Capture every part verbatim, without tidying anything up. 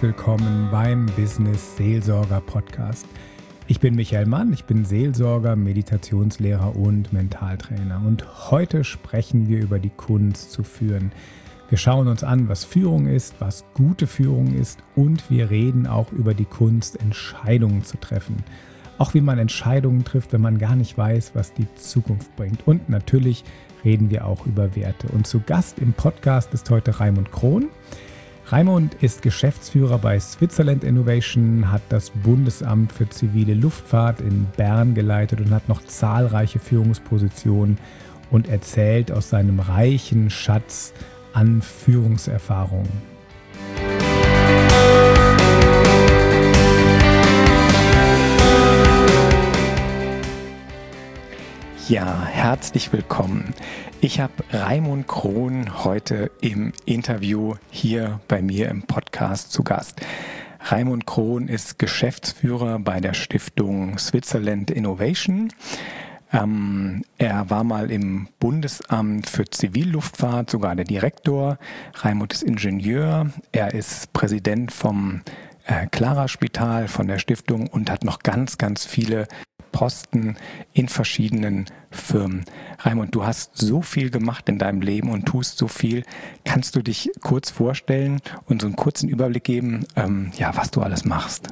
herzlich willkommen beim Business Seelsorger Podcast. Ich bin Michael Mann, ich bin Seelsorger, Meditationslehrer und Mentaltrainer und heute sprechen wir über die Kunst zu führen. Wir schauen uns an, was Führung ist, was gute Führung ist und wir reden auch über die Kunst, Entscheidungen zu treffen. Auch wie man Entscheidungen trifft, wenn man gar nicht weiß, was die Zukunft bringt. Und natürlich reden wir auch über Werte. Und zu Gast im Podcast ist heute Raimund Krohn. Raimund ist Geschäftsführer bei Switzerland Innovation, hat das Bundesamt für zivile Luftfahrt in Bern geleitet und hat noch zahlreiche Führungspositionen und erzählt aus seinem reichen Schatz an Führungserfahrungen. Ja, herzlich willkommen. Ich habe Raimund Krohn heute im Interview hier bei mir im Podcast zu Gast. Raimund Krohn ist Geschäftsführer bei der Stiftung Switzerland Innovation. Ähm, er war mal im Bundesamt für Zivilluftfahrt, sogar der Direktor. Raimund ist Ingenieur. Er ist Präsident vom äh, Clara-Spital von der Stiftung und hat noch ganz, ganz viele Posten in verschiedenen Firmen. Raimund, du hast so viel gemacht in deinem Leben und tust so viel. Kannst du dich kurz vorstellen und so einen kurzen Überblick geben, ähm, ja, was du alles machst?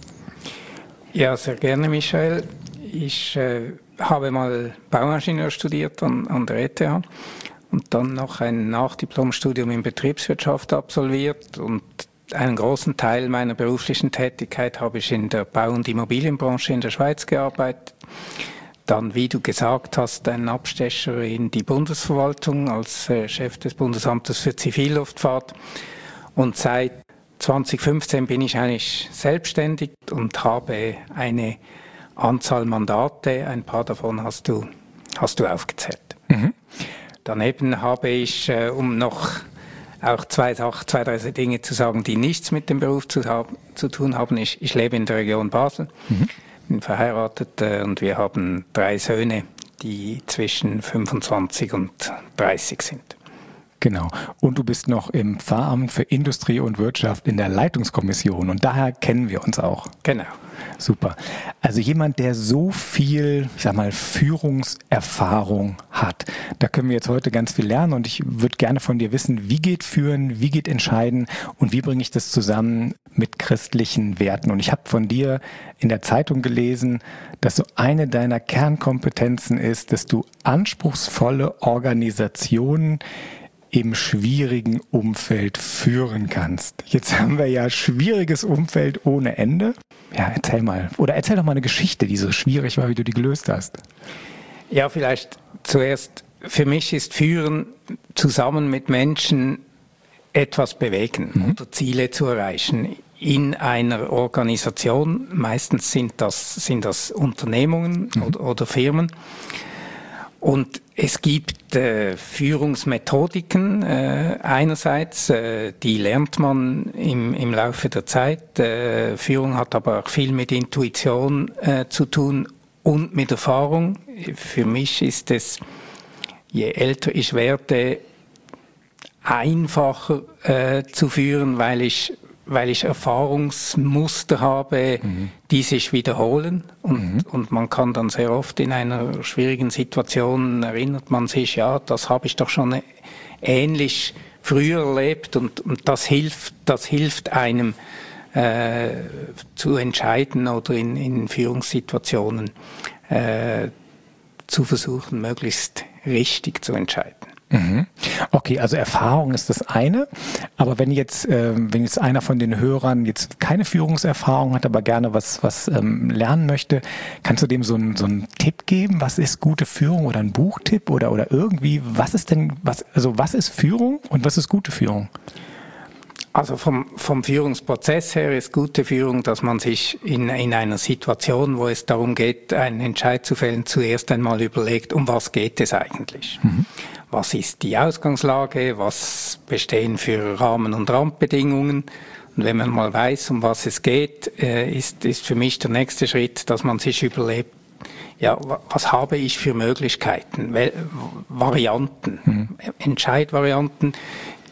Ja, sehr gerne, Michael. Ich äh, habe mal Bauingenieur studiert an, an der E T H und dann noch ein Nachdiplomstudium in Betriebswirtschaft absolviert und einen großen Teil meiner beruflichen Tätigkeit habe ich in der Bau- und Immobilienbranche in der Schweiz gearbeitet. Dann, wie du gesagt hast, einen Abstecher in die Bundesverwaltung als äh, Chef des Bundesamtes für Zivilluftfahrt. Und seit zwanzig fünfzehn bin ich eigentlich selbstständig und habe eine Anzahl Mandate. Ein paar davon hast du, hast du aufgezählt. Mhm. Daneben habe ich, äh, um noch auch zwei, zwei, drei Dinge zu sagen, die nichts mit dem Beruf zu, haben, zu tun haben. Ich, ich lebe in der Region Basel, mhm. bin verheiratet äh, und wir haben drei Söhne, die zwischen fünfundzwanzig und dreißig sind. Genau. Und du bist noch im Pfarramt für Industrie und Wirtschaft in der Leitungskommission und daher kennen wir uns auch. Genau. Super. Also jemand, der so viel, ich sag mal, Führungserfahrung hat, da können wir jetzt heute ganz viel lernen und ich würde gerne von dir wissen, wie geht Führen, wie geht Entscheiden und wie bringe ich das zusammen mit christlichen Werten? Und ich habe von dir in der Zeitung gelesen, dass so eine deiner Kernkompetenzen ist, dass du anspruchsvolle Organisationen im schwierigen Umfeld führen kannst. Jetzt haben wir ja schwieriges Umfeld ohne Ende. Ja, erzähl mal. Oder erzähl doch mal eine Geschichte, die so schwierig war, wie du die gelöst hast. Ja, vielleicht zuerst. Für mich ist Führen zusammen mit Menschen etwas bewegen mhm. oder Ziele zu erreichen. In einer Organisation, meistens sind das, sind das Unternehmungen mhm. oder, oder Firmen. Und es gibt äh, Führungsmethodiken äh, einerseits, äh, die lernt man im, im Laufe der Zeit. Äh, Führung hat aber auch viel mit Intuition äh, zu tun und mit Erfahrung. Für mich ist es, je älter ich werde, einfacher äh, zu führen, weil ich weil ich Erfahrungsmuster habe, mhm. die sich wiederholen und, mhm. und man kann dann sehr oft in einer schwierigen Situation erinnert man sich, ja, das habe ich doch schon ähnlich früher erlebt und, und das hilft, das hilft einem äh, zu entscheiden oder in, in Führungssituationen äh, zu versuchen, möglichst richtig zu entscheiden. Okay, also Erfahrung ist das eine, aber wenn jetzt, äh, wenn jetzt einer von den Hörern jetzt keine Führungserfahrung hat, aber gerne was, was ähm, lernen möchte, kannst du dem so einen so einen Tipp geben? Was ist gute Führung oder ein Buchtipp oder oder irgendwie? Was ist denn was? Also was ist Führung und was ist gute Führung? Also vom, vom Führungsprozess her ist gute Führung, dass man sich in, in einer Situation, wo es darum geht, einen Entscheid zu fällen, zuerst einmal überlegt, um was geht es eigentlich? Mhm. Was ist die Ausgangslage? Was bestehen für Rahmen- und Randbedingungen? Und wenn man mal weiß, um was es geht, ist, ist für mich der nächste Schritt, dass man sich überlegt, ja, was habe ich für Möglichkeiten, Varianten, mhm. Entscheidvarianten,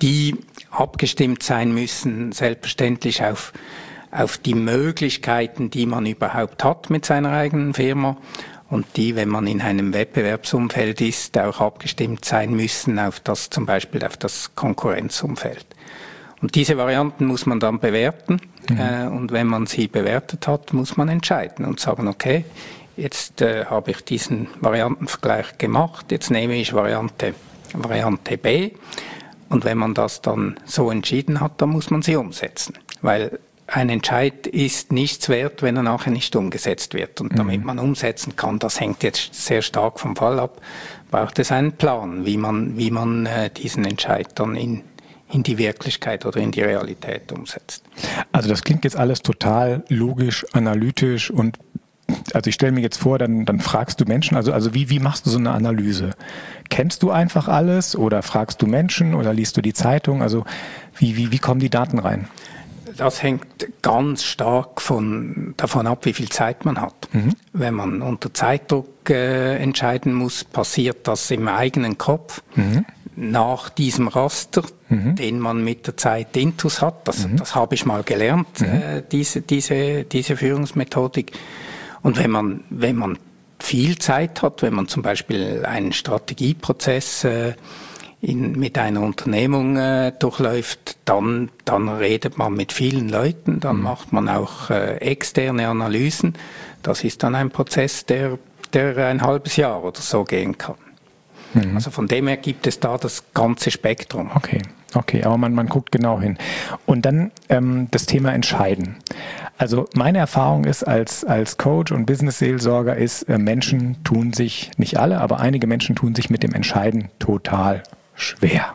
die abgestimmt sein müssen, selbstverständlich auf, auf die Möglichkeiten, die man überhaupt hat mit seiner eigenen Firma und die, wenn man in einem Wettbewerbsumfeld ist, auch abgestimmt sein müssen auf das, zum Beispiel auf das Konkurrenzumfeld. Und diese Varianten muss man dann bewerten mhm. äh, und wenn man sie bewertet hat, muss man entscheiden und sagen, okay, jetzt äh, habe ich diesen Variantenvergleich gemacht, jetzt nehme ich Variante, Variante B. Und wenn man das dann so entschieden hat, dann muss man sie umsetzen. Weil ein Entscheid ist nichts wert, wenn er nachher nicht umgesetzt wird. Und damit man umsetzen kann, das hängt jetzt sehr stark vom Fall ab, braucht es einen Plan, wie man, wie man äh, diesen Entscheid dann in, in die Wirklichkeit oder in die Realität umsetzt. Also das klingt jetzt alles total logisch, analytisch und also ich stelle mir jetzt vor, dann, dann fragst du Menschen, also, also wie, wie machst du so eine Analyse? Kennst du einfach alles oder fragst du Menschen oder liest du die Zeitung? Also wie, wie, wie kommen die Daten rein? Das hängt ganz stark von, davon ab, wie viel Zeit man hat. Mhm. Wenn man unter Zeitdruck äh, entscheiden muss, passiert das im eigenen Kopf. Mhm. Nach diesem Raster, mhm. den man mit der Zeit intus hat. Das, mhm. das habe ich mal gelernt, mhm. äh, diese, diese, diese Führungsmethodik. Und wenn man, wenn man viel Zeit hat, wenn man zum Beispiel einen Strategieprozess äh, in, mit einer Unternehmung äh, durchläuft, dann, dann redet man mit vielen Leuten, dann mhm. macht man auch äh, externe Analysen. Das ist dann ein Prozess, der, der ein halbes Jahr oder so gehen kann. Mhm. Also von dem her gibt es da das ganze Spektrum. Okay, okay, aber man, man guckt genau hin. Und dann ähm, das Thema Entscheiden. Also meine Erfahrung ist als, als Coach und Business-Seelsorger ist, äh, Menschen tun sich, nicht alle, aber einige Menschen tun sich mit dem Entscheiden total schwer.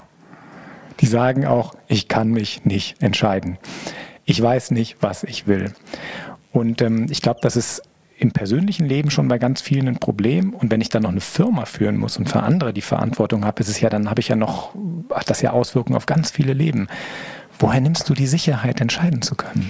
Die sagen auch, ich kann mich nicht entscheiden. Ich weiß nicht, was ich will. Und ähm, ich glaube, das ist im persönlichen Leben schon bei ganz vielen ein Problem. Und wenn ich dann noch eine Firma führen muss und für andere die Verantwortung habe, ist es ja, dann habe ich ja noch, hat das ja Auswirkungen auf ganz viele Leben. Woher nimmst du die Sicherheit, entscheiden zu können?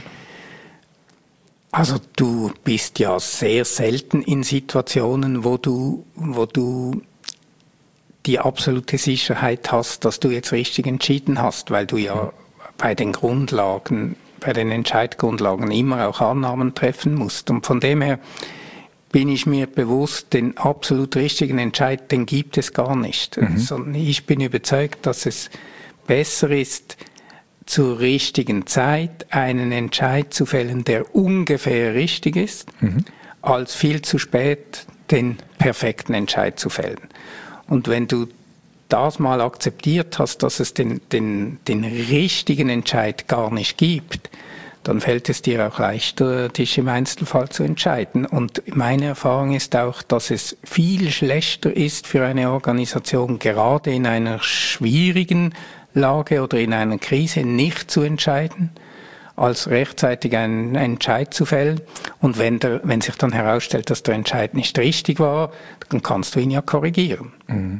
Also du bist ja sehr selten in Situationen, wo du, wo du die absolute Sicherheit hast, dass du jetzt richtig entschieden hast, weil du ja bei den Grundlagen, bei den Entscheidgrundlagen immer auch Annahmen treffen musst. Und von dem her bin ich mir bewusst, den absolut richtigen Entscheid, den gibt es gar nicht. Mhm. Sondern ich bin überzeugt, dass es besser ist, zur richtigen Zeit einen Entscheid zu fällen, der ungefähr richtig ist, mhm. als viel zu spät den perfekten Entscheid zu fällen. Und wenn du das mal akzeptiert hast, dass es den, den, den richtigen Entscheid gar nicht gibt, dann fällt es dir auch leichter, dich im Einzelfall zu entscheiden. Und meine Erfahrung ist auch, dass es viel schlechter ist für eine Organisation, gerade in einer schwierigen Lage oder in einer Krise nicht zu entscheiden, als rechtzeitig einen Entscheid zu fällen. Und wenn, der, wenn sich dann herausstellt, dass der Entscheid nicht richtig war, dann kannst du ihn ja korrigieren. Mhm.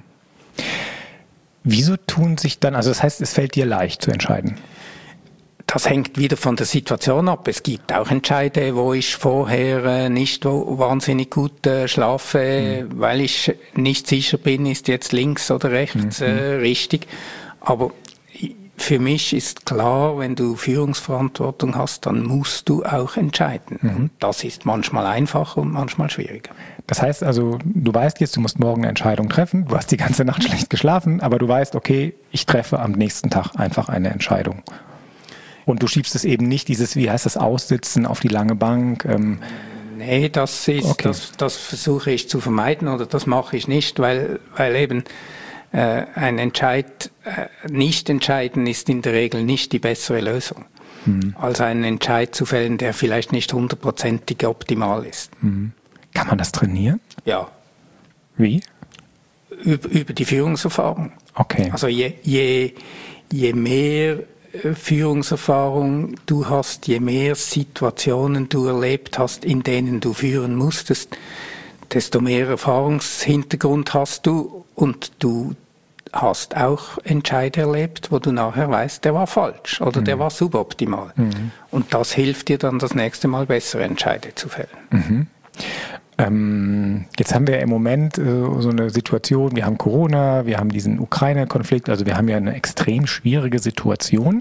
Wieso tun sich dann, also das heißt, es fällt dir leicht zu entscheiden? Das hängt wieder von der Situation ab. Es gibt auch Entscheide, wo ich vorher nicht wahnsinnig gut äh, schlafe, mhm. weil ich nicht sicher bin, ist jetzt links oder rechts mhm. äh, richtig. Aber für mich ist klar, wenn du Führungsverantwortung hast, dann musst du auch entscheiden. Mhm. Und das ist manchmal einfacher und manchmal schwieriger. Das heißt also, du weißt jetzt, du musst morgen eine Entscheidung treffen. Du hast die ganze Nacht schlecht geschlafen, aber du weißt, okay, ich treffe am nächsten Tag einfach eine Entscheidung. Und du schiebst es eben nicht, dieses, wie heißt das, Aussitzen auf die lange Bank. Ähm nee, das ist, okay. das, das versuche ich zu vermeiden oder das mache ich nicht, weil, weil eben äh, ein Entscheid, äh, nicht entscheiden ist in der Regel nicht die bessere Lösung, hm. als einen Entscheid zu fällen, der vielleicht nicht hundertprozentig optimal ist. Hm. Kann man das trainieren? Ja. Wie? Über, über die Führungserfahrung. Okay. Also je, je, je mehr Führungserfahrung du hast, je mehr Situationen du erlebt hast, in denen du führen musstest, desto mehr Erfahrungshintergrund hast du und du hast auch Entscheide erlebt, wo du nachher weißt, der war falsch oder mhm. der war suboptimal. Mhm. Und das hilft dir dann das nächste Mal bessere Entscheide zu fällen. Mhm. Ähm, jetzt haben wir im Moment äh, so eine Situation, wir haben Corona, wir haben diesen Ukraine-Konflikt, also wir haben ja eine extrem schwierige Situation.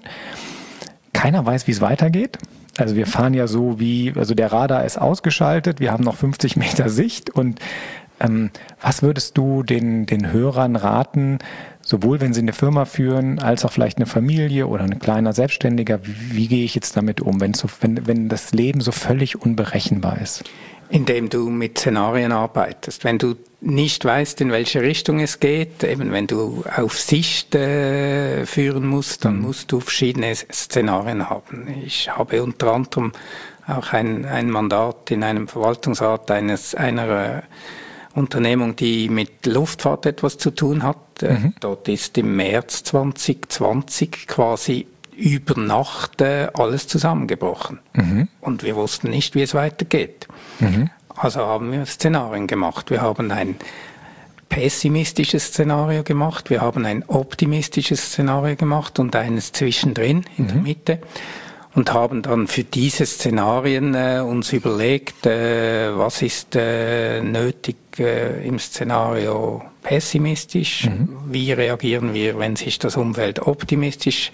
Keiner weiß, wie es weitergeht. Also wir fahren ja so wie, also der Radar ist ausgeschaltet, wir haben noch fünfzig Meter Sicht und ähm, was würdest du den, den Hörern raten, sowohl wenn sie eine Firma führen, als auch vielleicht eine Familie oder ein kleiner Selbstständiger, wie, wie gehe ich jetzt damit um, wenn, so, wenn, wenn das Leben so völlig unberechenbar ist? Indem du mit Szenarien arbeitest. Wenn du nicht weißt, in welche Richtung es geht, eben wenn du auf Sicht äh, führen musst, dann mhm. musst du verschiedene Szenarien haben. Ich habe unter anderem auch ein, ein Mandat in einem Verwaltungsrat eines einer äh, Unternehmung, die mit Luftfahrt etwas zu tun hat. Mhm. Dort ist im März zwanzig zwanzig quasi über Nacht äh, alles zusammengebrochen. Mhm. Und wir wussten nicht, wie es weitergeht. Mhm. Also haben wir Szenarien gemacht. Wir haben ein pessimistisches Szenario gemacht, wir haben ein optimistisches Szenario gemacht und eines zwischendrin in mhm. der Mitte. Und haben dann für diese Szenarien äh, uns überlegt, äh, was ist äh, nötig äh, im Szenario pessimistisch, mhm. wie reagieren wir, wenn sich das Umfeld optimistisch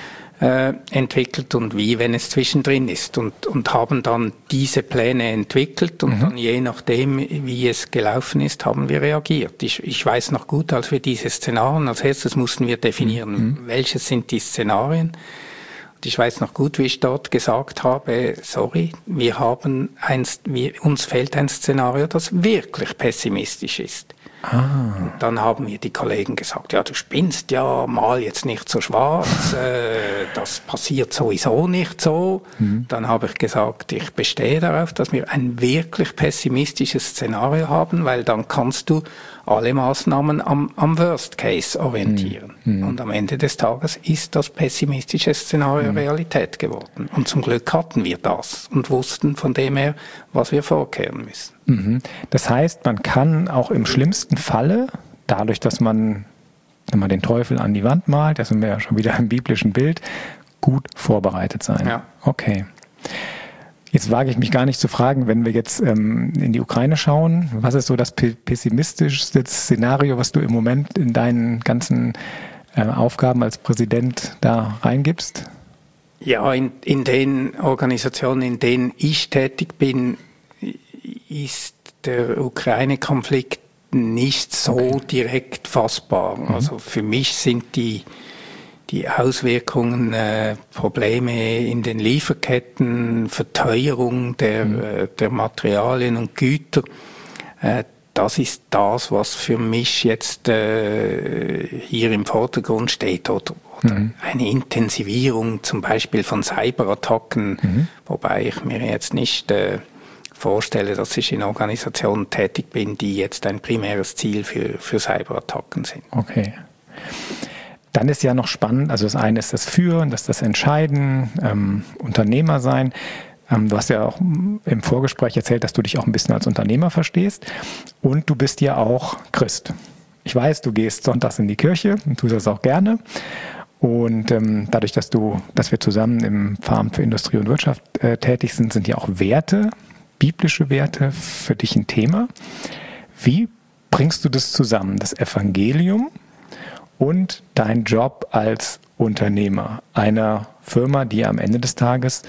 äh, entwickelt und wie, wenn es zwischendrin ist. Und, und haben dann diese Pläne entwickelt und mhm. dann je nachdem, wie es gelaufen ist, haben wir reagiert. Ich, ich weiß noch gut, als wir diese Szenarien, als erstes mussten wir definieren, mhm. welches sind die Szenarien. Ich weiß noch gut, wie ich dort gesagt habe, sorry, wir haben ein, wir, uns fehlt ein Szenario, das wirklich pessimistisch ist. Ah. Und dann haben mir die Kollegen gesagt, ja, du spinnst ja, mal jetzt nicht so schwarz, äh, das passiert sowieso nicht so. Mhm. Dann habe ich gesagt, ich bestehe darauf, dass wir ein wirklich pessimistisches Szenario haben, weil dann kannst du alle Maßnahmen am, am Worst Case orientieren. Mhm. Und am Ende des Tages ist das pessimistische Szenario mhm. Realität geworden. Und zum Glück hatten wir das und wussten von dem her, was wir vorkehren müssen. Mhm. Das heißt, man kann auch im schlimmsten Falle, dadurch, dass man, wenn man den Teufel an die Wand malt, da sind wir ja schon wieder im biblischen Bild, gut vorbereitet sein. Ja. Okay. Jetzt wage ich mich gar nicht zu fragen, wenn wir jetzt ähm, in die Ukraine schauen, was ist so das pessimistischste Szenario, was du im Moment in deinen ganzen äh, Aufgaben als Präsident da reingibst? Ja, in, in den Organisationen, in denen ich tätig bin, ist der Ukraine-Konflikt nicht so okay. direkt fassbar. Mhm. Also für mich sind die Die Auswirkungen, äh, Probleme in den Lieferketten, Verteuerung der, mhm. äh, der Materialien und Güter, äh, das ist das, was für mich jetzt äh, hier im Vordergrund steht. Oder, oder mhm. eine Intensivierung zum Beispiel von Cyberattacken, mhm. wobei ich mir jetzt nicht äh, vorstelle, dass ich in Organisationen tätig bin, die jetzt ein primäres Ziel für, für Cyberattacken sind. Okay. Dann ist ja noch spannend, also das eine ist das Führen, das ist das Entscheiden, ähm, Unternehmer sein. Ähm, du hast ja auch im Vorgespräch erzählt, dass du dich auch ein bisschen als Unternehmer verstehst und du bist ja auch Christ. Ich weiß, du gehst sonntags in die Kirche und tust das auch gerne. Und ähm, dadurch, dass du, dass wir zusammen im Pfarramt für Industrie und Wirtschaft äh, tätig sind, sind ja auch Werte, biblische Werte für dich ein Thema. Wie bringst du das zusammen, das Evangelium und dein Job als Unternehmer einer Firma, die am Ende des Tages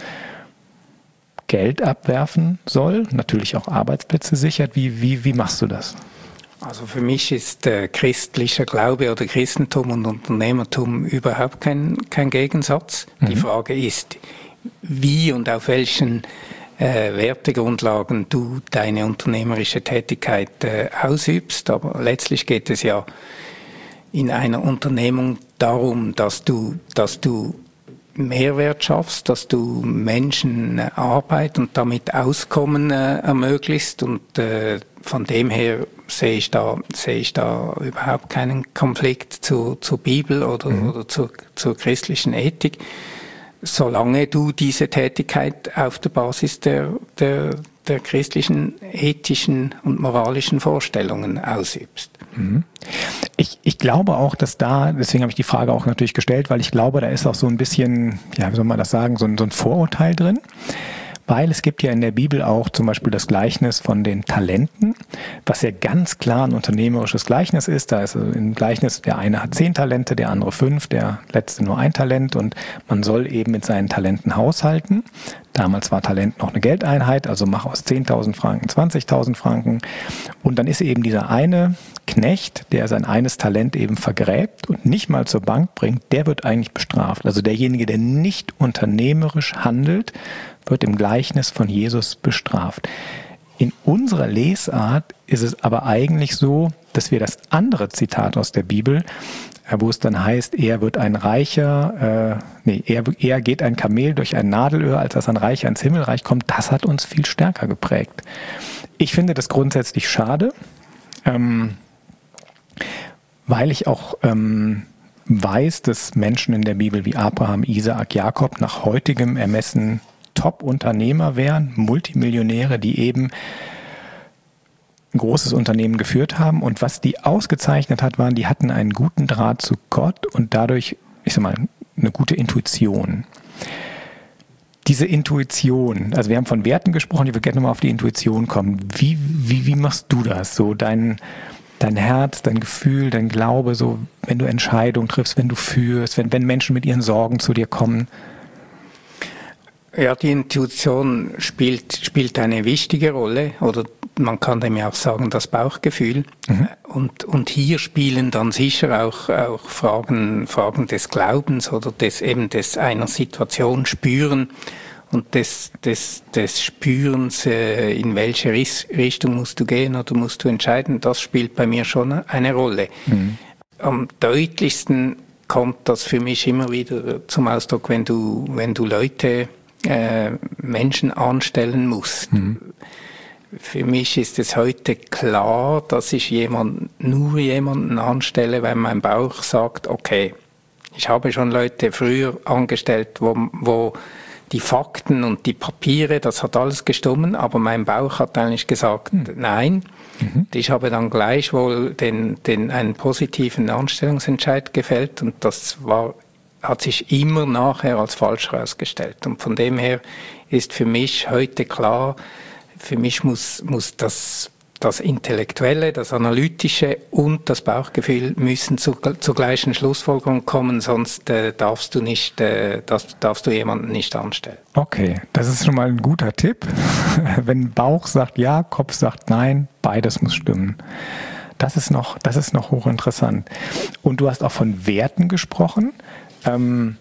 Geld abwerfen soll, natürlich auch Arbeitsplätze sichert? Wie, wie, wie machst du das? Also für mich ist äh, christlicher Glaube oder Christentum und Unternehmertum überhaupt kein, kein Gegensatz. Mhm. Die Frage ist, wie und auf welchen äh, Wertegrundlagen du deine unternehmerische Tätigkeit äh, ausübst. Aber letztlich geht es ja in einer Unternehmung darum, dass du, dass du Mehrwert schaffst, dass du Menschen äh, Arbeit und damit Auskommen äh, ermöglichst und äh, von dem her sehe ich da sehe ich da überhaupt keinen Konflikt zu, zur Bibel oder, mhm. oder zur, zur christlichen Ethik, solange du diese Tätigkeit auf der Basis der, der, der christlichen, ethischen und moralischen Vorstellungen ausübst. Mhm. Ich, ich glaube auch, dass da, deswegen habe ich die Frage auch natürlich gestellt, weil ich glaube, da ist auch so ein bisschen, ja, wie soll man das sagen, so ein, so ein Vorurteil drin. weil es gibt ja in der Bibel auch zum Beispiel das Gleichnis von den Talenten, was ja ganz klar ein unternehmerisches Gleichnis ist. Da ist im Gleichnis, der eine hat zehn Talente, der andere fünf, der letzte nur ein Talent und man soll eben mit seinen Talenten haushalten. Damals war Talent noch eine Geldeinheit, also mach aus zehntausend Franken zwanzigtausend Franken. Und dann ist eben dieser eine Knecht, der sein eines Talent eben vergräbt und nicht mal zur Bank bringt, der wird eigentlich bestraft. Also derjenige, der nicht unternehmerisch handelt, wird im Gleichnis von Jesus bestraft. In unserer Lesart ist es aber eigentlich so, dass wir das andere Zitat aus der Bibel, wo es dann heißt, eher wird ein Reicher, äh, nee, eher, eher geht ein Kamel durch ein Nadelöhr, als dass ein Reicher ins Himmelreich kommt, das hat uns viel stärker geprägt. Ich finde das grundsätzlich schade, ähm, weil ich auch ähm, weiß, dass Menschen in der Bibel wie Abraham, Isaak, Jakob nach heutigem Ermessen Top-Unternehmer wären, Multimillionäre, die eben ein großes Unternehmen geführt haben. Und was die ausgezeichnet hat, waren, die hatten einen guten Draht zu Gott und dadurch, ich sag mal, eine gute Intuition. Diese Intuition, also wir haben von Werten gesprochen, ich würde gerne nochmal auf die Intuition kommen. Wie, wie, wie machst du das? So dein, dein Herz, dein Gefühl, dein Glaube, so wenn du Entscheidungen triffst, wenn du führst, wenn, wenn Menschen mit ihren Sorgen zu dir kommen? Ja, die Intuition spielt, spielt eine wichtige Rolle, oder man kann dem ja auch sagen, das Bauchgefühl. Mhm. Und, und hier spielen dann sicher auch, auch Fragen, Fragen des Glaubens oder des, eben des einer Situation spüren und des, des, des Spürens, äh, in welche Richtung musst du gehen oder musst du entscheiden, das spielt bei mir schon eine Rolle. Mhm. Am deutlichsten kommt das für mich immer wieder zum Ausdruck, wenn du, wenn du Leute, äh, Menschen anstellen musst. Mhm. Für mich ist es heute klar, dass ich jemand, nur jemanden anstelle, weil mein Bauch sagt, okay, ich habe schon Leute früher angestellt, wo, wo die Fakten und die Papiere, das hat alles gestimmt, aber mein Bauch hat eigentlich gesagt, mhm. nein. Mhm. Ich habe dann gleichwohl den, den, einen positiven Anstellungsentscheid gefällt und das war, hat sich immer nachher als falsch herausgestellt. Und von dem her ist für mich heute klar, für mich muss, muss das, das Intellektuelle, das Analytische und das Bauchgefühl müssen zu, zur gleichen Schlussfolgerung kommen, sonst äh, darfst du nicht, äh, das, darfst du jemanden nicht anstellen. Okay, das ist schon mal ein guter Tipp. Wenn Bauch sagt ja, Kopf sagt nein, beides muss stimmen. Das ist noch, das ist noch hochinteressant. Und du hast auch von Werten gesprochen. Ähm,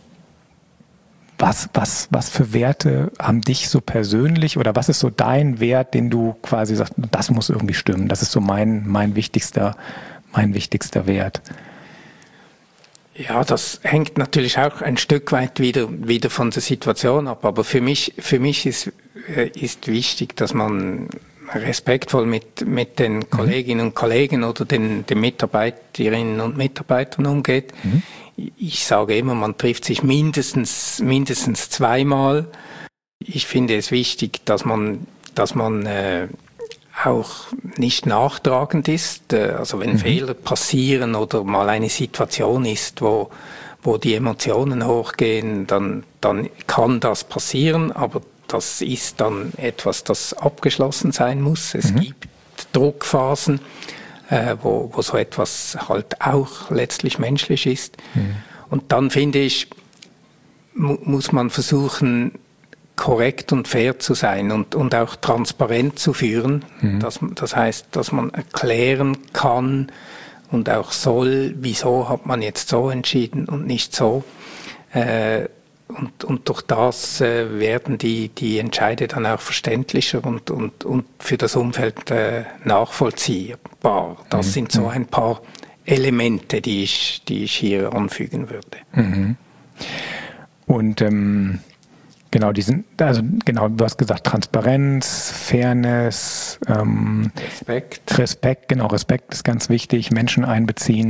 Was, was, was für Werte haben dich so persönlich oder was ist so dein Wert, den du quasi sagst, das muss irgendwie stimmen, das ist so mein, mein wichtigster, mein wichtigster Wert? Ja, das hängt natürlich auch ein Stück weit wieder, wieder von der Situation ab, aber für mich, für mich ist, ist wichtig, dass man respektvoll mit, mit den Kolleginnen und Kollegen oder den, den Mitarbeiterinnen und Mitarbeitern umgeht. Mhm. Ich sage immer, man trifft sich mindestens, mindestens zweimal. Ich finde es wichtig, dass man, dass man äh, auch nicht nachtragend ist. Äh, also wenn mhm. Fehler passieren oder mal eine Situation ist, wo, wo die Emotionen hochgehen, dann, dann kann das passieren, aber das ist dann etwas, das abgeschlossen sein muss. Es mhm. gibt Druckphasen, Äh, wo, wo so etwas halt auch letztlich menschlich ist. Mhm. Und dann finde ich, mu- muss man versuchen, korrekt und fair zu sein und, und auch transparent zu führen. Mhm. Das, das heißt, dass man erklären kann und auch soll, wieso hat man jetzt so entschieden und nicht so. Äh, Und, und durch das äh, werden die, die Entscheide dann auch verständlicher und, und, und für das Umfeld äh, nachvollziehbar. Das mhm. sind so ein paar Elemente, die ich, die ich hier anfügen würde. Mhm. Und ähm, genau, die sind, also genau, du hast gesagt, Transparenz, Fairness, ähm, Respekt. Respekt, genau, Respekt ist ganz wichtig, Menschen einbeziehen.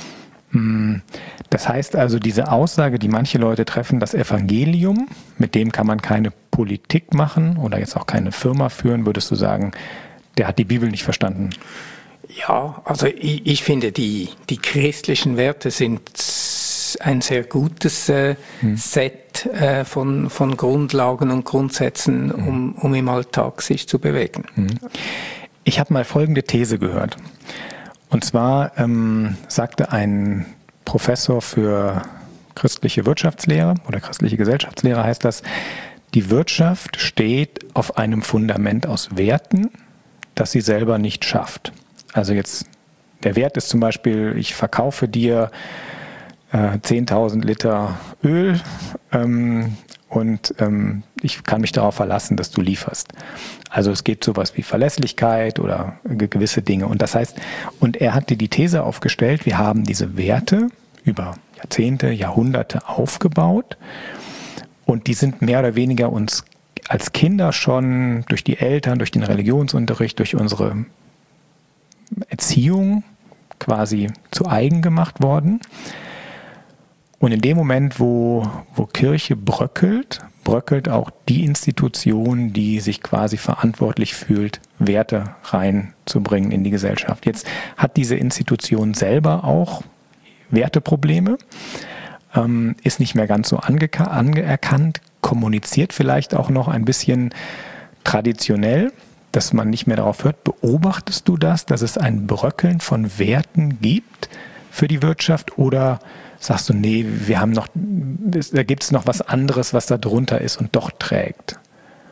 Das heißt also, diese Aussage, die manche Leute treffen, das Evangelium, mit dem kann man keine Politik machen oder jetzt auch keine Firma führen, würdest du sagen, der hat die Bibel nicht verstanden? Ja, also ich, ich finde, die, die christlichen Werte sind ein sehr gutes äh, hm. Set äh, von, von Grundlagen und Grundsätzen, hm. um, um im Alltag sich zu bewegen. Hm. Ich habe mal folgende These gehört. Und zwar ähm, sagte ein Professor für christliche Wirtschaftslehre oder christliche Gesellschaftslehre heißt das, die Wirtschaft steht auf einem Fundament aus Werten, das sie selber nicht schafft. Also jetzt, der Wert ist zum Beispiel, ich verkaufe dir äh, zehntausend Liter Öl ähm, und ähm, ich kann mich darauf verlassen, dass du lieferst. Also es geht sowas wie Verlässlichkeit oder gewisse Dinge. Und das heißt, und er hat dir die These aufgestellt, wir haben diese Werte über Jahrzehnte, Jahrhunderte aufgebaut und die sind mehr oder weniger uns als Kinder schon durch die Eltern, durch den Religionsunterricht, durch unsere Erziehung quasi zu eigen gemacht worden. Und in dem Moment, wo, wo Kirche bröckelt, bröckelt auch die Institution, die sich quasi verantwortlich fühlt, Werte reinzubringen in die Gesellschaft. Jetzt hat diese Institution selber auch Werteprobleme, ähm, ist nicht mehr ganz so angeka- anerkannt, kommuniziert vielleicht auch noch ein bisschen traditionell, dass man nicht mehr darauf hört. Beobachtest du das, dass es ein Bröckeln von Werten gibt für die Wirtschaft oder sagst du, nee, wir haben noch, da gibt es noch was anderes, was da drunter ist und doch trägt?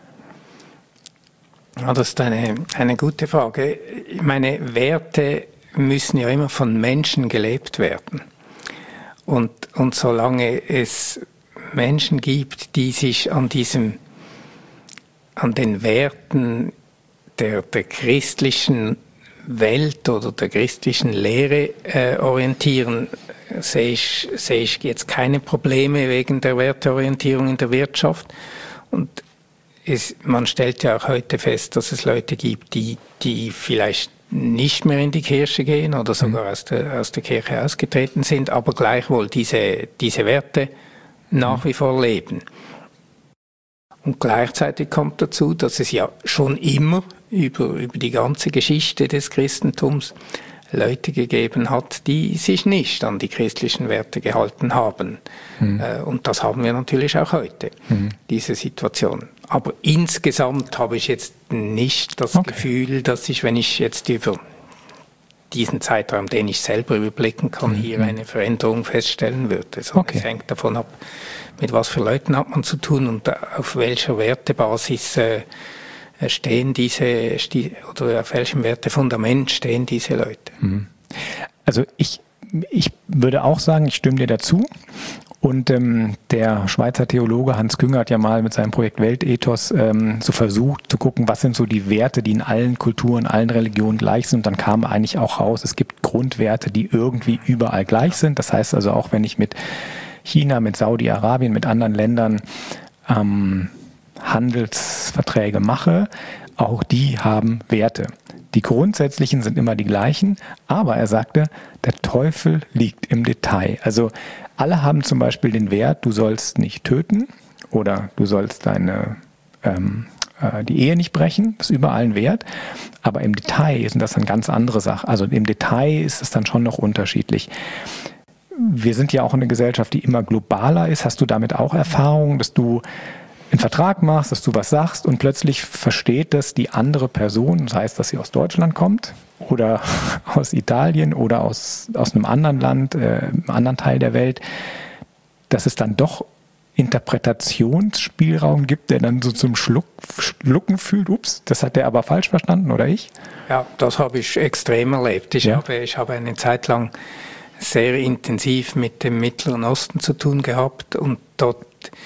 Ja, das ist eine, eine gute Frage. Meine Werte müssen ja immer von Menschen gelebt werden. Und, und solange es Menschen gibt, die sich an diesem, an den Werten der, der christlichen Welt oder der christlichen Lehre äh, orientieren, sehe ich, sehe ich jetzt keine Probleme wegen der Werteorientierung in der Wirtschaft. Und es, man stellt ja auch heute fest, dass es Leute gibt, die, die vielleicht nicht mehr in die Kirche gehen oder sogar mhm. aus der, aus der Kirche ausgetreten sind, aber gleichwohl diese, diese Werte nach wie vor leben. Und gleichzeitig kommt dazu, dass es ja schon immer über, über die ganze Geschichte des Christentums Leute gegeben hat, die sich nicht an die christlichen Werte gehalten haben. Mhm. Und das haben wir natürlich auch heute, mhm. diese Situation. Aber insgesamt habe ich jetzt nicht das okay. Gefühl, dass ich, wenn ich jetzt über diesen Zeitraum, den ich selber überblicken kann, mhm. hier eine Veränderung feststellen würde. So, okay. Es hängt davon ab, mit was für Leuten hat man zu tun und auf welcher Wertebasis äh, stehen diese, oder auf welchem Wertefundament stehen diese Leute. Also ich, ich würde auch sagen, ich stimme dir dazu. Und ähm, der Schweizer Theologe Hans Künger hat ja mal mit seinem Projekt Weltethos ähm, so versucht zu gucken, was sind so die Werte, die in allen Kulturen, allen Religionen gleich sind. Und dann kam eigentlich auch raus, es gibt Grundwerte, die irgendwie überall gleich sind. Das heißt also auch, wenn ich mit China, mit Saudi-Arabien, mit anderen Ländern ähm, Handelsverträge mache, auch die haben Werte. Die grundsätzlichen sind immer die gleichen, aber er sagte, der Teufel liegt im Detail. Also alle haben zum Beispiel den Wert, du sollst nicht töten oder du sollst deine ähm, äh, die Ehe nicht brechen, das ist überall ein Wert, aber im Detail sind das dann ganz andere Sachen. Also im Detail ist es dann schon noch unterschiedlich. Wir sind ja auch eine Gesellschaft, die immer globaler ist. Hast du damit auch Erfahrungen, dass du einen Vertrag machst, dass du was sagst und plötzlich versteht das die andere Person, das heißt, dass sie aus Deutschland kommt oder aus Italien oder aus, aus einem anderen Land, äh, einem anderen Teil der Welt, dass es dann doch Interpretationsspielraum gibt, der dann so zum Schluck, Schlucken fühlt, ups, das hat der aber falsch verstanden, oder ich? Ja, das habe ich extrem erlebt. Ich, ja. habe, ich habe eine Zeit lang sehr intensiv mit dem Mittleren Osten zu tun gehabt und dort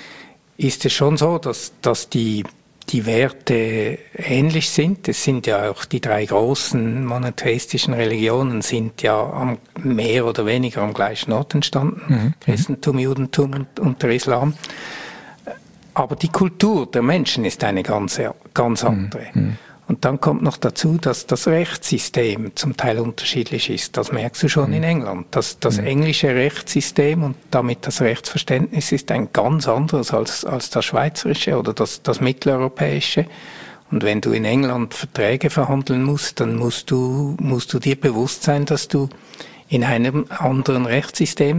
ist es schon so, dass, dass die, die Werte ähnlich sind. Es sind ja auch die drei großen monotheistischen Religionen sind ja am, mehr oder weniger am gleichen Ort entstanden. Mhm. Christentum, Judentum und, und der Islam. Aber die Kultur der Menschen ist eine ganz, ganz andere. Mhm. Und dann kommt noch dazu, dass das Rechtssystem zum Teil unterschiedlich ist. Das merkst du schon mhm. in England. Das, das mhm. englische Rechtssystem und damit das Rechtsverständnis ist ein ganz anderes als, als das schweizerische oder das, das mitteleuropäische. Und wenn du in England Verträge verhandeln musst, dann musst du, musst du dir bewusst sein, dass du in einem anderen Rechtssystem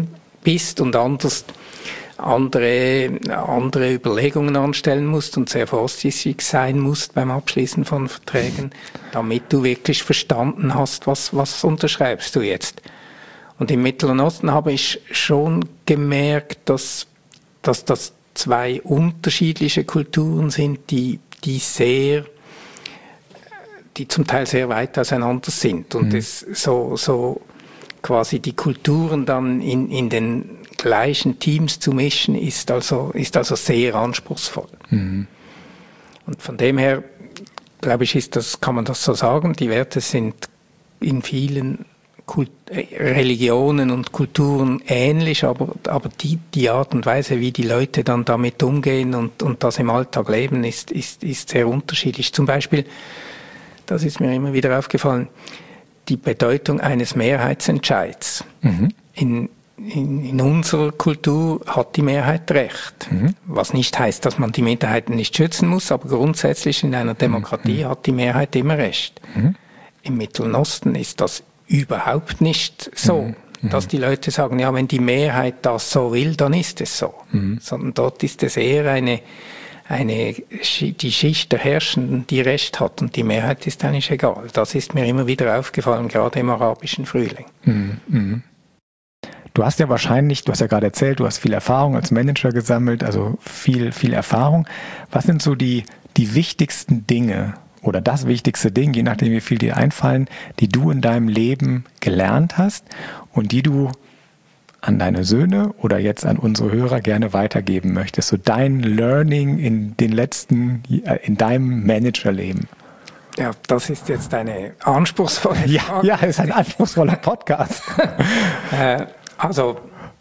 bist und anders andere, andere Überlegungen anstellen musst und sehr vorsichtig sein musst beim Abschließen von Verträgen, damit du wirklich verstanden hast, was, was unterschreibst du jetzt. Und im Mittleren Osten habe ich schon gemerkt, dass, dass das zwei unterschiedliche Kulturen sind, die, die sehr, die zum Teil sehr weit auseinander sind und mhm. es so, so quasi die Kulturen dann in, in den gleichen Teams zu mischen, ist also, ist also sehr anspruchsvoll. Mhm. Und von dem her, glaube ich, ist das, kann man das so sagen, die Werte sind in vielen Kult- Religionen und Kulturen ähnlich, aber, aber die, die Art und Weise, wie die Leute dann damit umgehen und, und das im Alltag leben, ist, ist, ist sehr unterschiedlich. Zum Beispiel, das ist mir immer wieder aufgefallen, die Bedeutung eines Mehrheitsentscheids. Mhm. In, in, in unserer Kultur hat die Mehrheit Recht. Mhm. Was nicht heißt, dass man die Minderheiten nicht schützen muss, aber grundsätzlich in einer Demokratie mhm. hat die Mehrheit immer Recht. Mhm. Im Mittleren Osten ist das überhaupt nicht so, mhm. dass die Leute sagen, ja, wenn die Mehrheit das so will, dann ist es so. Mhm. Sondern dort ist es eher eine, eine, die Schicht der Herrschenden, die Recht hat und die Mehrheit ist eigentlich egal. Das ist mir immer wieder aufgefallen, gerade im arabischen Frühling. Mhm. Mhm. Du hast ja wahrscheinlich, du hast ja gerade erzählt, du hast viel Erfahrung als Manager gesammelt, also viel, viel Erfahrung. Was sind so die, die wichtigsten Dinge oder das wichtigste Ding, je nachdem wie viel dir einfallen, die du in deinem Leben gelernt hast und die du an deine Söhne oder jetzt an unsere Hörer gerne weitergeben möchtest? So dein Learning in den letzten, in deinem Managerleben. Ja, das ist jetzt eine anspruchsvolle Frage. Ja, ja, es ist ein anspruchsvoller Podcast. äh, also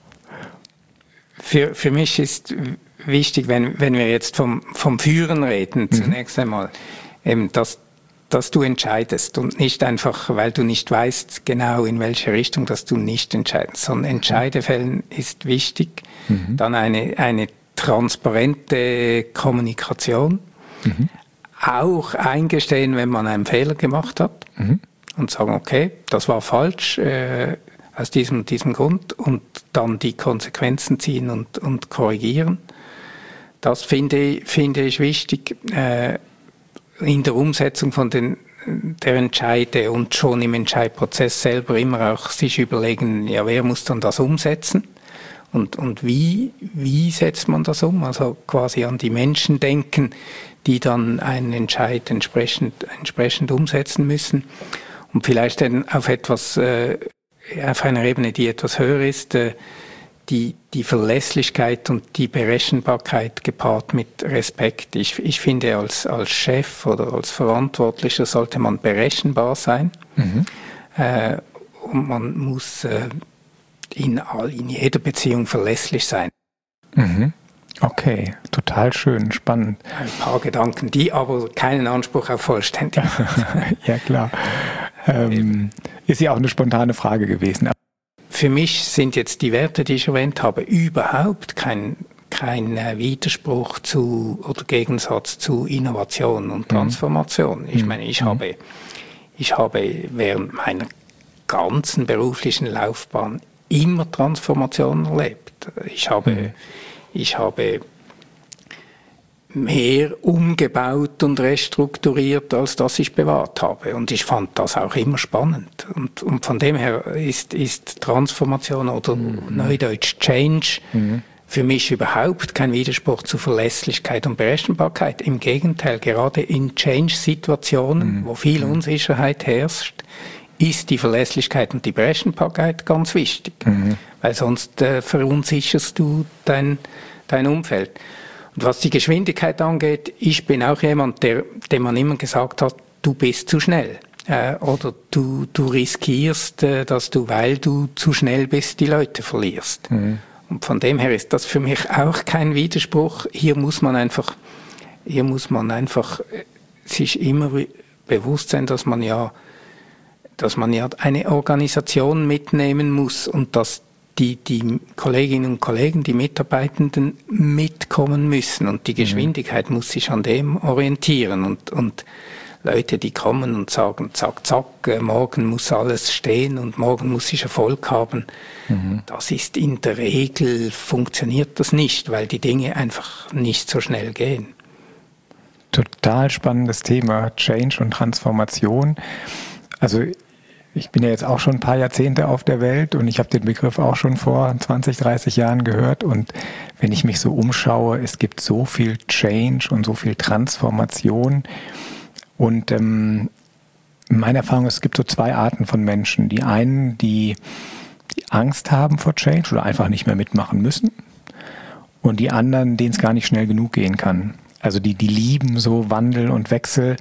für, für mich ist wichtig, wenn, wenn wir jetzt vom, vom Führen reden, mhm. zunächst einmal, eben, dass, dass du entscheidest und nicht einfach, weil du nicht weißt genau in welche Richtung, dass du nicht entscheidest, sondern Entscheidefällen ist wichtig. Mhm. Dann eine, eine transparente Kommunikation. Mhm. Auch eingestehen, wenn man einen Fehler gemacht hat mhm. und sagen, okay, das war falsch äh, aus diesem, diesem Grund und dann die Konsequenzen ziehen und, und korrigieren. Das finde, finde ich wichtig. Äh, in der Umsetzung von den, der Entscheide und schon im Entscheidprozess selber immer auch sich überlegen, ja, wer muss dann das umsetzen und, und wie, wie setzt man das um? Also quasi an die Menschen denken, die dann einen Entscheid entsprechend, entsprechend umsetzen müssen und vielleicht dann auf etwas, äh, auf einer Ebene, die etwas höher ist, äh, Die, die Verlässlichkeit und die Berechenbarkeit gepaart mit Respekt. Ich, ich finde, als, als Chef oder als Verantwortlicher sollte man berechenbar sein. Mhm. Äh, und man muss äh, in, all, in jeder Beziehung verlässlich sein. Mhm. Okay, total schön, spannend. Ein paar Gedanken, die aber keinen Anspruch auf Vollständigkeit haben. Ja, klar. Ähm, ist ja auch eine spontane Frage gewesen. Für mich sind jetzt die Werte, die ich erwähnt habe, überhaupt kein, kein Widerspruch zu oder Gegensatz zu Innovation und Transformation. Ich meine, ich habe, ich habe während meiner ganzen beruflichen Laufbahn immer Transformation erlebt. Ich habe, ich habe mehr umgebaut und restrukturiert, als dass ich bewahrt habe. Und ich fand das auch immer spannend. Und, und von dem her ist, ist Transformation oder mhm. Neudeutsch Change mhm. für mich überhaupt kein Widerspruch zu Verlässlichkeit und Berechenbarkeit. Im Gegenteil, gerade in Change-Situationen, mhm. wo viel Unsicherheit herrscht, ist die Verlässlichkeit und die Berechenbarkeit ganz wichtig. Mhm. Weil sonst äh, verunsicherst du dein, dein Umfeld. Und was die Geschwindigkeit angeht, ich bin auch jemand, der, dem man immer gesagt hat, du bist zu schnell. Äh, oder du, du riskierst, äh, dass du, weil du zu schnell bist, die Leute verlierst. Mhm. Und von dem her ist das für mich auch kein Widerspruch. Hier muss man einfach, hier muss man einfach sich immer bewusst sein, dass man ja, dass man ja eine Organisation mitnehmen muss und dass die, die Kolleginnen und Kollegen, die Mitarbeitenden mitkommen müssen und die Geschwindigkeit mhm. muss sich an dem orientieren und, und Leute, die kommen und sagen, zack, zack, morgen muss alles stehen und morgen muss ich Erfolg haben. Mhm. Das ist in der Regel, funktioniert das nicht, weil die Dinge einfach nicht so schnell gehen. Total spannendes Thema, Change und Transformation. Also ich bin ja jetzt auch schon ein paar Jahrzehnte auf der Welt und ich habe den Begriff auch schon vor zwanzig, dreißig Jahren gehört. Und wenn ich mich so umschaue, es gibt so viel Change und so viel Transformation. Und ähm, meine Erfahrung ist, es gibt so zwei Arten von Menschen. Die einen, die, die Angst haben vor Change oder einfach nicht mehr mitmachen müssen. Und die anderen, denen es gar nicht schnell genug gehen kann. Also die, die lieben so Wandel und Wechsel.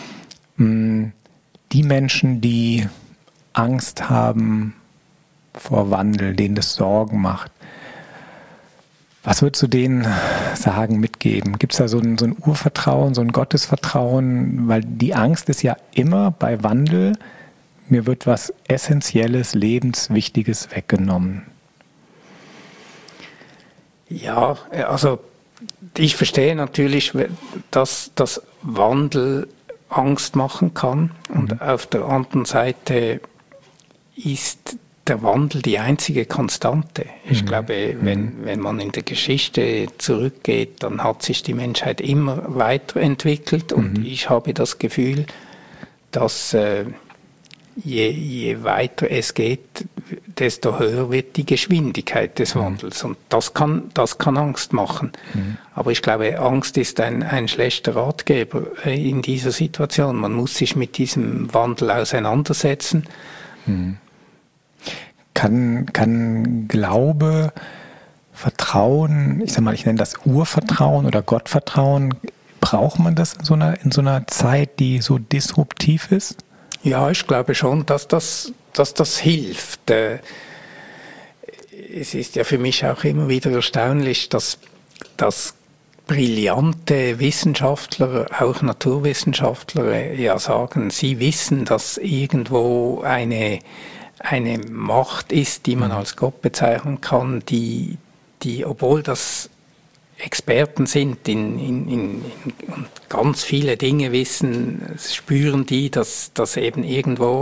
Die Menschen, die Angst haben vor Wandel, denen das Sorgen macht. Was würdest du denen sagen, mitgeben? Gibt es da so ein, so ein Urvertrauen, so ein Gottesvertrauen? Weil die Angst ist ja immer bei Wandel, mir wird was Essentielles, Lebenswichtiges weggenommen. Ja, also ich verstehe natürlich, dass das Wandel Angst machen kann. Und mhm. auf der anderen Seite ist der Wandel die einzige Konstante. Ich mhm. glaube, wenn, wenn man in der Geschichte zurückgeht, dann hat sich die Menschheit immer weiterentwickelt. Und mhm. ich habe das Gefühl, dass äh, je, je weiter es geht, desto höher wird die Geschwindigkeit des Wandels. Und das kann, das kann Angst machen. Mhm. Aber ich glaube, Angst ist ein, ein schlechter Ratgeber in dieser Situation. Man muss sich mit diesem Wandel auseinandersetzen. Mhm. Kann, kann Glaube, Vertrauen, ich sag mal, ich nenne das Urvertrauen oder Gottvertrauen, braucht man das in so einer, in so einer Zeit, die so disruptiv ist? Ja, ich glaube schon, dass das, dass das hilft. Es ist ja für mich auch immer wieder erstaunlich, dass, dass brillante Wissenschaftler, auch Naturwissenschaftler, ja sagen, sie wissen, dass irgendwo eine, eine Macht ist, die man als Gott bezeichnen kann, die, die obwohl das Experten sind in, in, in, in und ganz viele Dinge wissen, spüren die, dass das eben irgendwo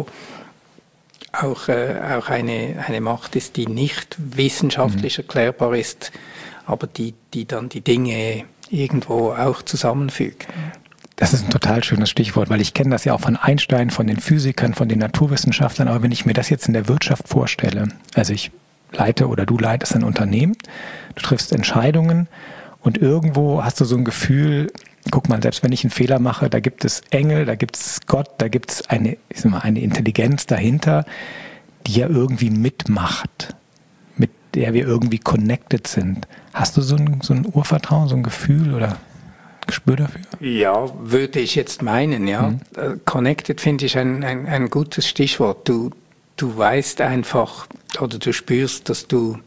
auch, äh, auch eine, eine Macht ist, die nicht wissenschaftlich mhm. erklärbar ist, aber die, die dann die Dinge irgendwo auch zusammenfügt. Das ist ein total schönes Stichwort, weil ich kenne das ja auch von Einstein, von den Physikern, von den Naturwissenschaftlern, aber wenn ich mir das jetzt in der Wirtschaft vorstelle, also ich leite oder du leitest ein Unternehmen, du triffst Entscheidungen und irgendwo hast du so ein Gefühl, guck mal, selbst wenn ich einen Fehler mache, da gibt es Engel, da gibt es Gott, da gibt es eine, ich sag mal, eine Intelligenz dahinter, die ja irgendwie mitmacht, mit der wir irgendwie connected sind. Hast du so ein, so ein Urvertrauen, so ein Gefühl oder Gespür dafür? Ja, würde ich jetzt meinen, ja. Mhm. Connected finde ich ein, ein, ein gutes Stichwort. Du, du weißt einfach oder du spürst, dass du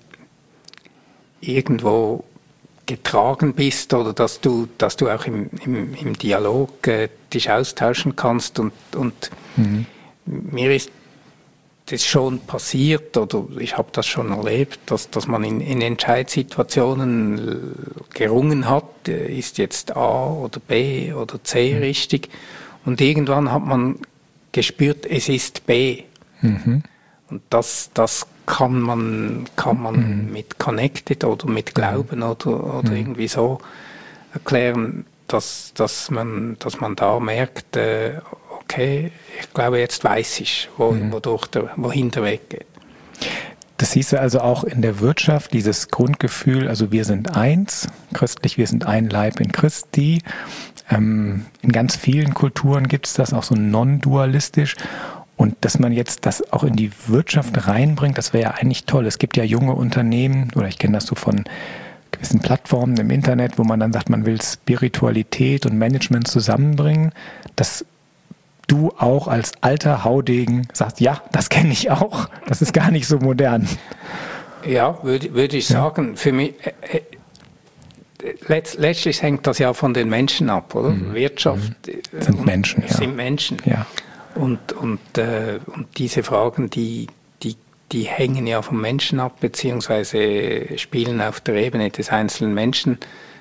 irgendwo getragen bist oder dass du, dass du auch im, im, im Dialog äh, dich austauschen kannst und, und mhm. mir ist das schon passiert oder ich habe das schon erlebt, dass, dass man in, in Entscheidssituationen gerungen hat, ist jetzt A oder B oder C mhm. richtig und irgendwann hat man gespürt, es ist B. Mhm. Und das, das kann man, kann man mhm. mit Connected oder mit Glauben oder, oder mhm. irgendwie so erklären, dass, dass, man, dass man da merkt, äh, okay, ich glaube, jetzt weiß ich, wo, mhm. wodurch der, wohin der Weg geht. Das siehst du also auch in der Wirtschaft, dieses Grundgefühl, also wir sind eins, christlich, wir sind ein Leib in Christi. Ähm, in ganz vielen Kulturen gibt es das auch so non-dualistisch. Und dass man jetzt das auch in die Wirtschaft reinbringt, das wäre ja eigentlich toll. Es gibt ja junge Unternehmen, oder ich kenne das so von gewissen Plattformen im Internet, wo man dann sagt, man will Spiritualität und Management zusammenbringen, dass du auch als alter Haudegen sagst, ja, das kenne ich auch, das ist gar nicht so modern. Ja, würde, würde ich sagen, für mich, äh, äh, letzt, letztlich hängt das ja von den Menschen ab, oder? Mhm. Wirtschaft mhm. sind Menschen, ja. Sind Menschen. Ja. Und, und, äh, und diese Fragen, die, die, die hängen ja vom Menschen ab, beziehungsweise spielen auf der Ebene des einzelnen Menschen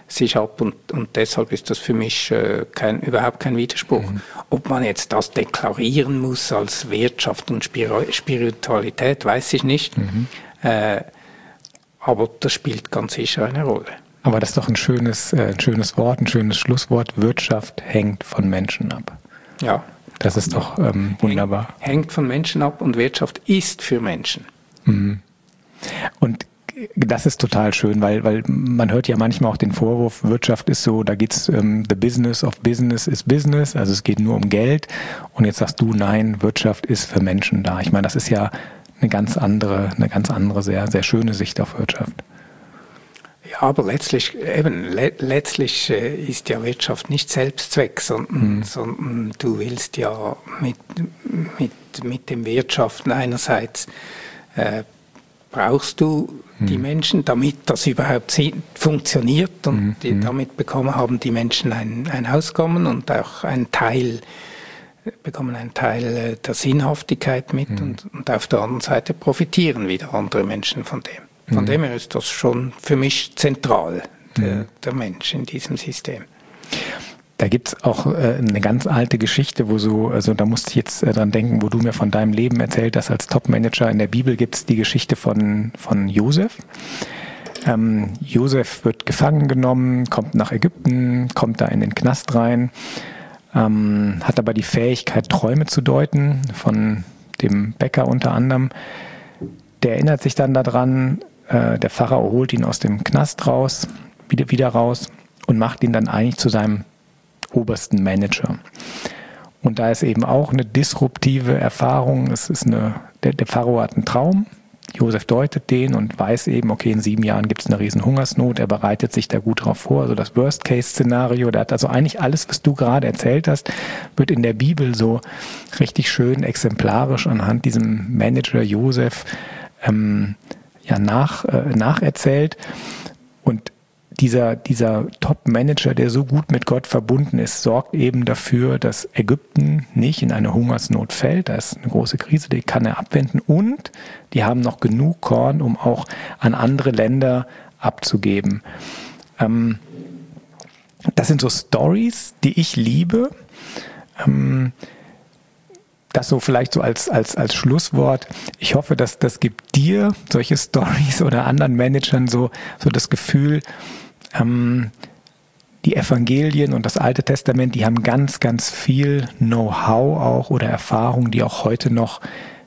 sich ab und, und deshalb ist das für mich äh, kein, überhaupt kein Widerspruch. Mhm. Ob man jetzt das deklarieren muss als Wirtschaft und Spir- Spiritualität, weiß ich nicht. Mhm. Äh, aber das spielt ganz sicher eine Rolle. Aber das ist doch ein schönes, äh, ein schönes Wort, ein schönes Schlusswort. Wirtschaft hängt von Menschen ab. Ja. Das ist doch ähm, wunderbar. Hängt von Menschen ab und Wirtschaft ist für Menschen. Mhm. Und das ist total schön, weil, weil man hört ja manchmal auch den Vorwurf, Wirtschaft ist so, da geht's ähm, the business of business is business, also es geht nur um Geld. Und jetzt sagst du, nein, Wirtschaft ist für Menschen da. Ich meine, das ist ja eine ganz andere, eine ganz andere, sehr, sehr schöne Sicht auf Wirtschaft. Ja, aber letztlich, eben, le- letztlich äh, ist ja Wirtschaft nicht Selbstzweck, sondern, mhm. sondern du willst ja mit, mit, mit dem Wirtschaften einerseits äh, brauchst du mhm. die Menschen, damit das überhaupt funktioniert und mhm. die, damit bekommen, haben die Menschen ein, ein Auskommen und auch einen Teil, bekommen einen Teil der Sinnhaftigkeit mit mhm. und, und auf der anderen Seite profitieren wieder andere Menschen von dem. Von mhm. dem her ist das schon für mich zentral, der, mhm. der Mensch in diesem System. Da gibt es auch äh, eine ganz alte Geschichte, wo so, also da musste ich jetzt äh, dran denken, wo du mir von deinem Leben erzählt hast als Top-Manager. In der Bibel gibt es die Geschichte von, von Josef. Ähm, Josef wird gefangen genommen, kommt nach Ägypten, kommt da in den Knast rein, ähm, hat aber die Fähigkeit, Träume zu deuten, von dem Bäcker unter anderem. Der erinnert sich dann daran, äh, der Pharao holt ihn aus dem Knast raus, wieder, wieder raus und macht ihn dann eigentlich zu seinem obersten Manager. Und da ist eben auch eine disruptive Erfahrung. Es ist eine, der, der Pharao hat einen Traum, Josef deutet den und weiß eben, okay, in sieben Jahren gibt es eine riesen Hungersnot, er bereitet sich da gut drauf vor, also das Worst-Case-Szenario, der hat also eigentlich alles, was du gerade erzählt hast, wird in der Bibel so richtig schön exemplarisch anhand diesem Manager Josef ähm, ja, nach, äh, nacherzählt. Und Dieser, dieser Top-Manager, der so gut mit Gott verbunden ist, sorgt eben dafür, dass Ägypten nicht in eine Hungersnot fällt. Da ist eine große Krise, die kann er abwenden. Und die haben noch genug Korn, um auch an andere Länder abzugeben. Ähm, das sind so Stories, die ich liebe. Ähm, Das so vielleicht so als, als, als Schlusswort. Ich hoffe, dass das gibt dir solche Stories oder anderen Managern so, so das Gefühl, ähm, die Evangelien und das Alte Testament, die haben ganz, ganz viel Know-how auch oder Erfahrung, die auch heute noch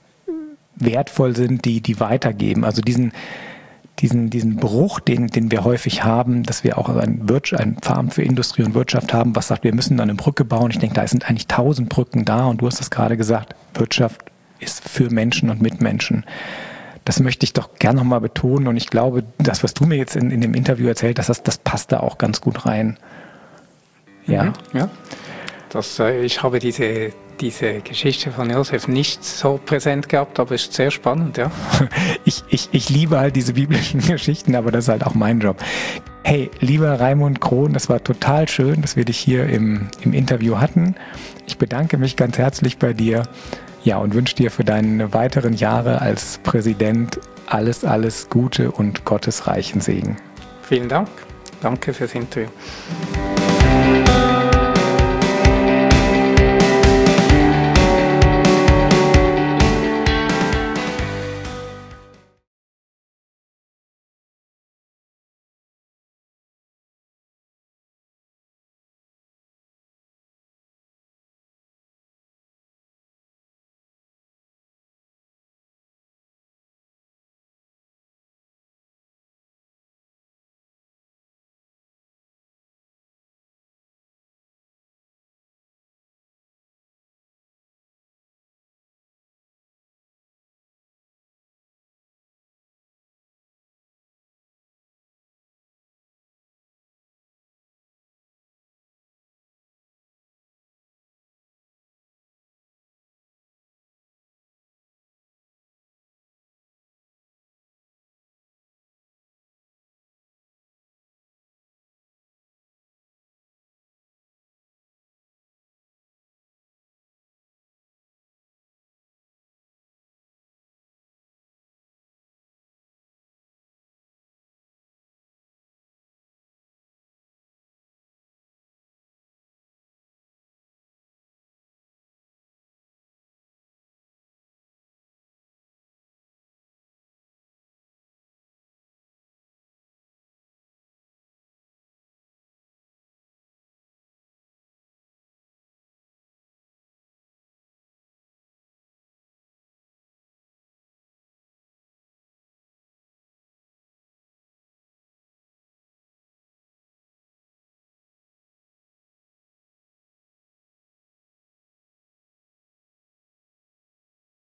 wertvoll sind, die, die weitergeben. Also diesen, diesen, diesen Bruch, den, den wir häufig haben, dass wir auch ein, Wirtschaft, ein Farm für Industrie und Wirtschaft haben, was sagt, wir müssen dann eine Brücke bauen. Ich denke, da sind eigentlich tausend Brücken da und du hast das gerade gesagt, Wirtschaft ist für Menschen und mit Menschen. Das möchte ich doch gerne nochmal betonen und ich glaube, das, was du mir jetzt in, in dem Interview erzählt hast, das, das passt da auch ganz gut rein. Ja, mhm, ja. Das, äh, ich habe diese, diese Geschichte von Josef nicht so präsent gehabt, aber es ist sehr spannend, ja. ich, ich, ich liebe halt diese biblischen Geschichten, aber das ist halt auch mein Job. Hey, lieber Raimund Krohn, das war total schön, dass wir dich hier im, im Interview hatten. Ich bedanke mich ganz herzlich bei dir. Ja, und wünsche dir für deine weiteren Jahre als Präsident alles, alles Gute und Gottes reichen Segen. Vielen Dank. Danke fürs Interview.